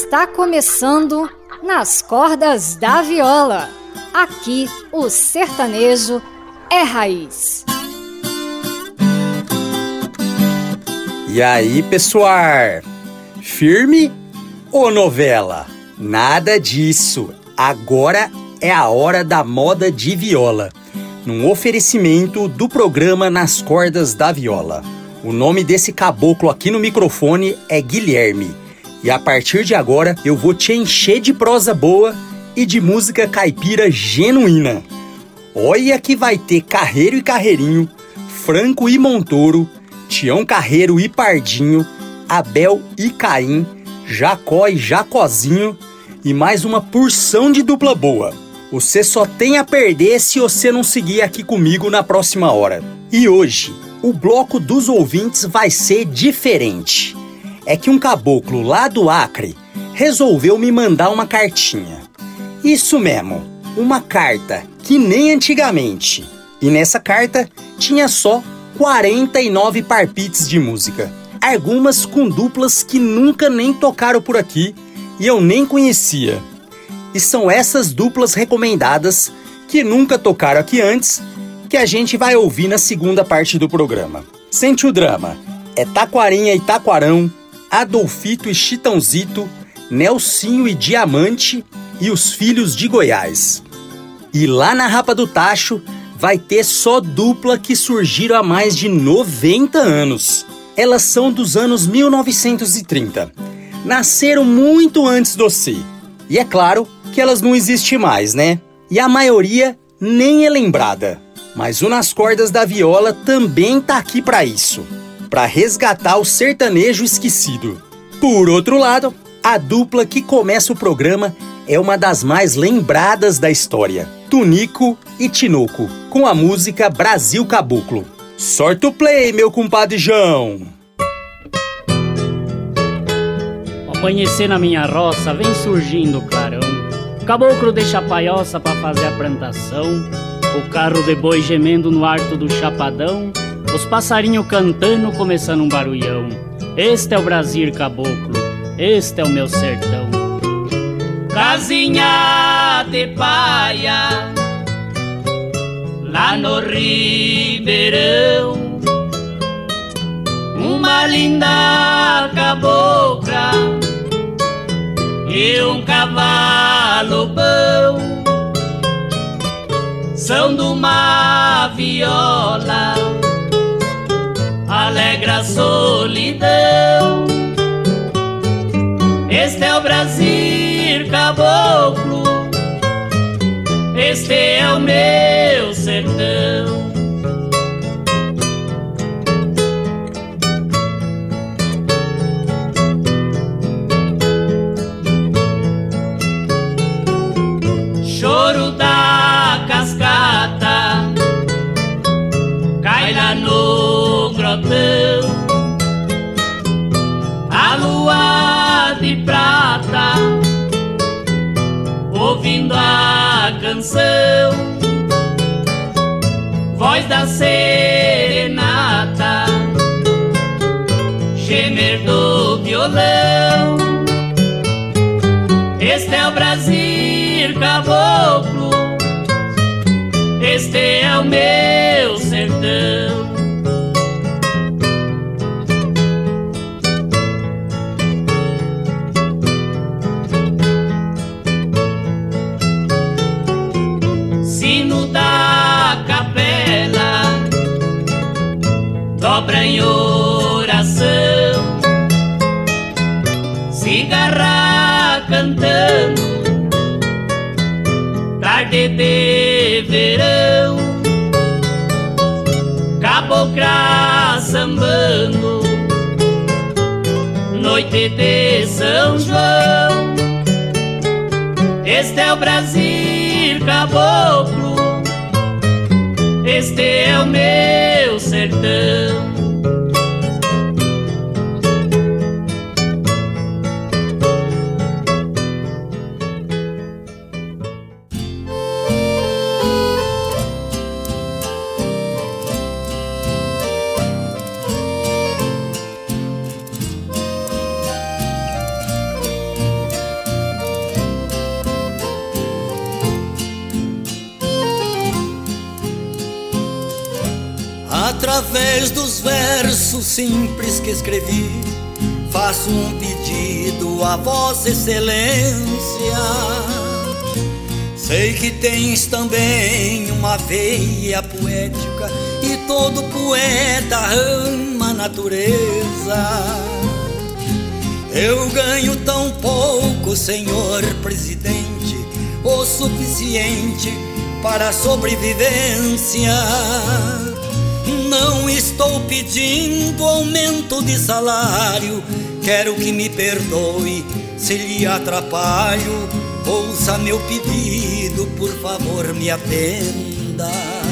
Está começando Nas Cordas da Viola. Aqui o sertanejo é raiz. E aí, pessoal? Firme ou novela? Nada disso. Agora é a hora da moda de viola, num oferecimento do programa Nas Cordas da Viola. O nome desse caboclo aqui no microfone é Guilherme. E a partir de agora eu vou te encher de prosa boa e de música caipira genuína. Olha que vai ter Carreiro e Carreirinho, Franco e Montoro, Tião Carreiro e Pardinho, Abel e Caim, Jacó e Jacozinho e mais uma porção de dupla boa. Você só tem a perder se você não seguir aqui comigo na próxima hora. E hoje, o bloco dos ouvintes vai ser diferente. É que um caboclo lá do Acre resolveu me mandar uma cartinha. Isso mesmo, uma carta que nem antigamente. E nessa carta tinha só 49 parpites de música. Algumas com duplas que nunca nem tocaram por aqui e eu nem conhecia. E são essas duplas recomendadas que nunca tocaram aqui antes que a gente vai ouvir na segunda parte do programa. Sente o drama. É Taquarinha e Taquarão, Adolfito e Chitãozito, Nelsinho e Diamante e os Filhos de Goiás. E lá na Rapa do Tacho vai ter só dupla que surgiram há mais de 90 anos. Elas são dos anos 1930. Nasceram muito antes do você. E é claro que elas não existem mais, né? E a maioria nem é lembrada. Mas o Nas Cordas da Viola também tá aqui pra isso. Pra resgatar o sertanejo esquecido. Por outro lado, a dupla que começa o programa é uma das mais lembradas da história. Tunico e Tinoco, com a música Brasil Caboclo. Sorte o play, meu compadre João! Ao amanhecer na minha roça, vem surgindo o clarão. O caboclo deixa a paioça pra fazer a plantação. O carro de boi gemendo no arco do chapadão. Os passarinhos cantando, começando um barulhão. Este é o Brasil Caboclo, este é o meu sertão. Casinha de paia, lá no ribeirão. Uma linda cabocla e um cavalo bom. São de uma viola, alegra a solidão. Este é o Brasil Caboclo, este é o meu sertão. Choro da cascata cai lá no grotão. A lua de prata ouvindo a canção. Voz da serenata, gemer do violão. Este é o Brasil Caboclo, este é o meu sertão. Sino da capela dobra em oração. Cigarra cantando, tarde de verão. Cabocla sambando, noite de São João. Este é o Brasil Caboclo, este é o meu sertão. Através dos versos simples que escrevi, faço um pedido a Vossa Excelência. Sei que tens também uma veia poética, e todo poeta ama a natureza. Eu ganho tão pouco, senhor presidente, o suficiente para a sobrevivência. Não estou pedindo aumento de salário, quero que me perdoe se lhe atrapalho. Ouça meu pedido, por favor, me atenda.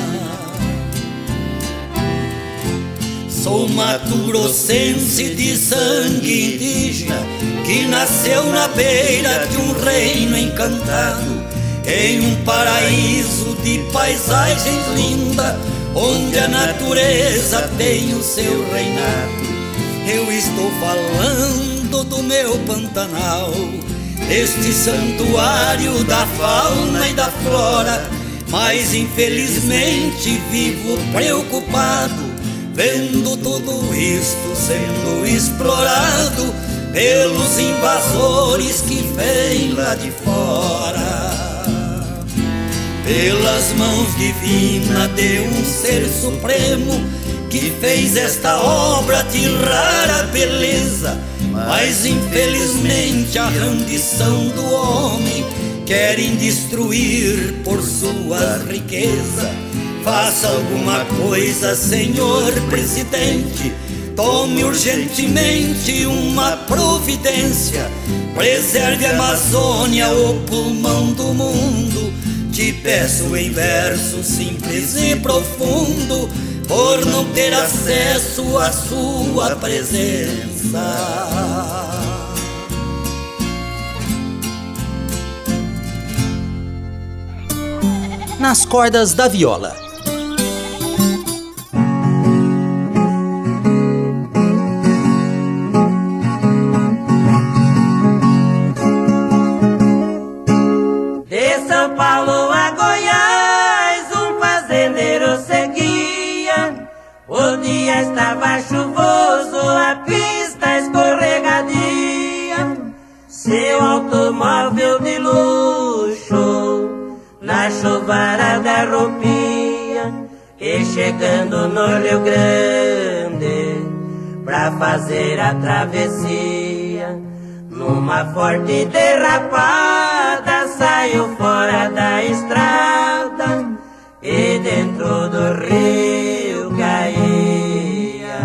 Sou mato-grossense de sangue indígena, que nasceu na beira de um reino encantado, em um paraíso de paisagens lindas, onde a natureza tem o seu reinado. Eu estou falando do meu Pantanal, este santuário da fauna e da flora, mas infelizmente vivo preocupado, vendo tudo isto sendo explorado pelos invasores que vêm lá de fora. Pelas mãos divinas de um ser supremo que fez esta obra de rara beleza, mas infelizmente a rendição do homem querem destruir por sua riqueza. Faça alguma coisa, senhor presidente, tome urgentemente uma providência, preserve a Amazônia, o pulmão do mundo. Te peço em verso simples e profundo, por não ter acesso à sua presença. Nas cordas da viola. De São Paulo a Goiás, um fazendeiro seguia. O dia estava chuvoso, a pista escorregadia. Seu automóvel de luxo na chuvarada rompia, e chegando no Rio Grande pra fazer a travessia, numa forte derrapada saiu fora da estrada e dentro do rio caía.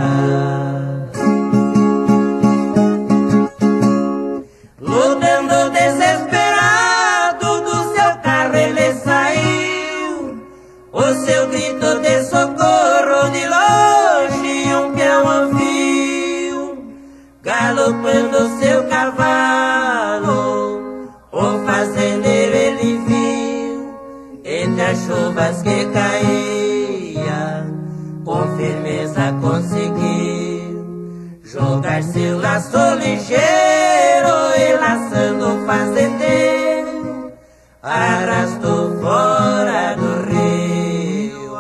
Lutando desesperado do seu carro ele saiu, o seu grito de socorro de longe um peão ouviu. Galopando seu cavalo, o fazendeiro ele viu, entre as chuvas que caía, com firmeza conseguiu jogar seu laço ligeiro e laçando o fazendeiro arrastou fora do rio.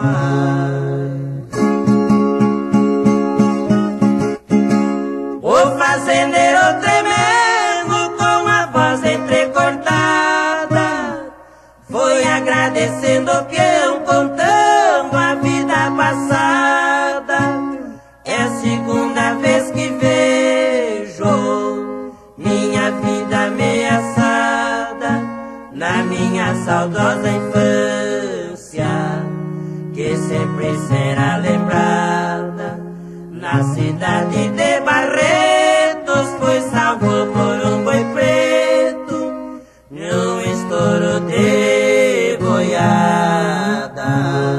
O fazendeiro tremendo, com a voz entrecortada, foi agradecendo o peão, contando a vida passada. É a segunda vez que vejo minha vida ameaçada, na minha saudosa infância, que sempre será lembrada. Na cidade de Barretos foi salvo por um boi preto, num estouro de boiada.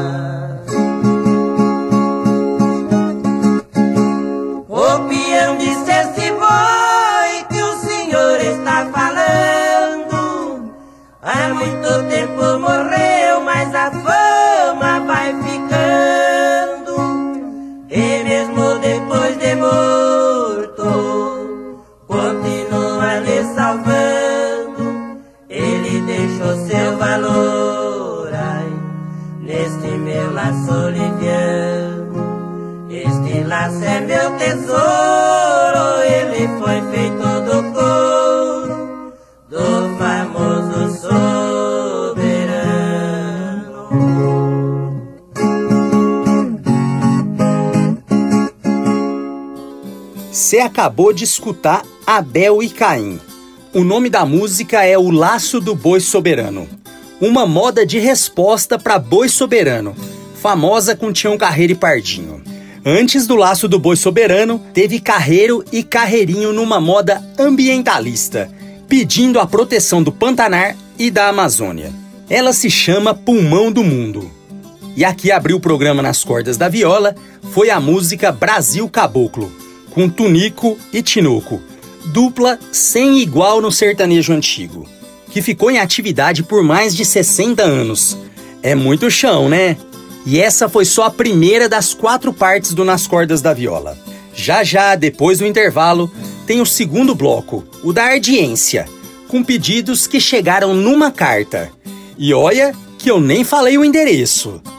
O peão disse: esse boi que o senhor está falando há muito tempo morreu, mas a fama vai ficando, e mesmo depois de morto laço é meu tesouro, ele foi feito do couro do famoso soberano. Você acabou de escutar Abel e Caim. O nome da música é O Laço do Boi Soberano, uma moda de resposta para Boi Soberano, famosa com Tião Carreiro e Pardinho. Antes do Laço do Boi Soberano, teve Carreiro e Carreirinho numa moda ambientalista, pedindo a proteção do Pantanar e da Amazônia. Ela se chama Pulmão do Mundo. E aqui abriu o programa Nas Cordas da Viola foi a música Brasil Caboclo, com Tunico e Tinoco, dupla sem igual no sertanejo antigo, que ficou em atividade por mais de 60 anos. É muito chão, né? E essa foi só a primeira das 4 partes do Nas Cordas da Viola. Já, depois do intervalo, tem o segundo bloco, o da audiência, com pedidos que chegaram numa carta. E olha que eu nem falei o endereço.